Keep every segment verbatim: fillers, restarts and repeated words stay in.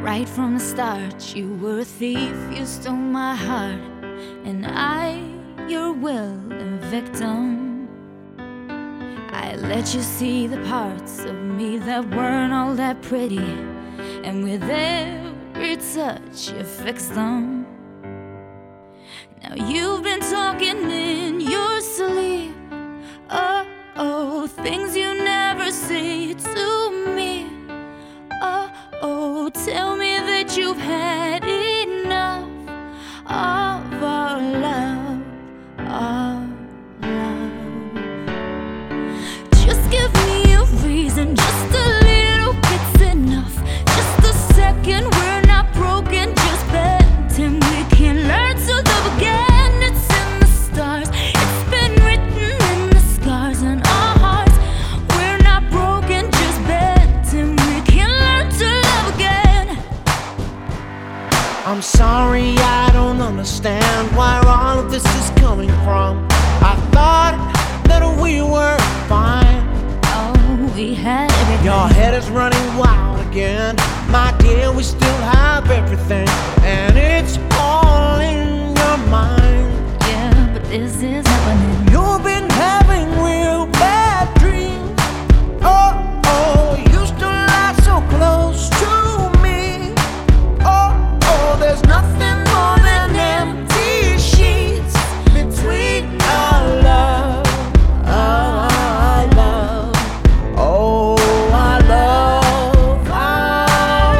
Right from the start, you were a thief, you stole my heart, and I, your willing victim. I let you see the parts of me that weren't all that pretty, and with every touch you fixed them. Now you've been talking in your sleep, oh, oh, things you never say to me. Oh, oh, tell me that you've had enough of our love, our love. Just give me a reason, just a little bit's enough. Just a second, we're not broken, just bent, and we can learn to love again. It's in the stars, it's been written in the scars on our hearts. We're not broken, just bent, and we can learn to love again. I'm sorry, I don't understand where all of this is coming from. I thought that we were fine. Oh, we had everything. Your head is running wild again. My dear, we still have everything, and it's all in your mind. Yeah, but this is happening. You've been having real bad dreams. Oh, oh, you used to lie so close to me. Oh, oh, there's nothing more than empty sheets between our love, our love. Oh, our love, our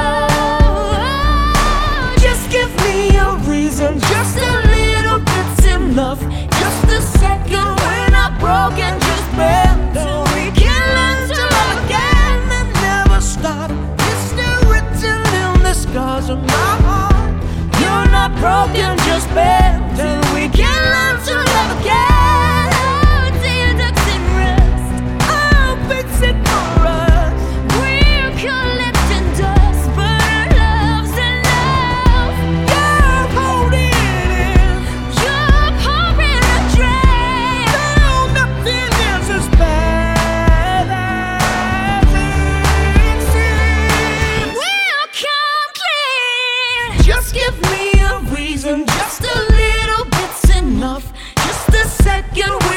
love. Just give me a reason, just a little bit's enough. Just a second, we're not broken, just bend, till we can learn to love again and never stop. It's still written in the scars of my heart. You're not broken, just bend, till we can learn to love again. Oh, dear ducks in rest, I'll fix it for us. we're collecting dust, but our love's enough. You're holding in. You're pouring a drain. No, nothing is as bad as it seems. We'll come clean. Just give me a reason, just a little bit's enough. Just a second,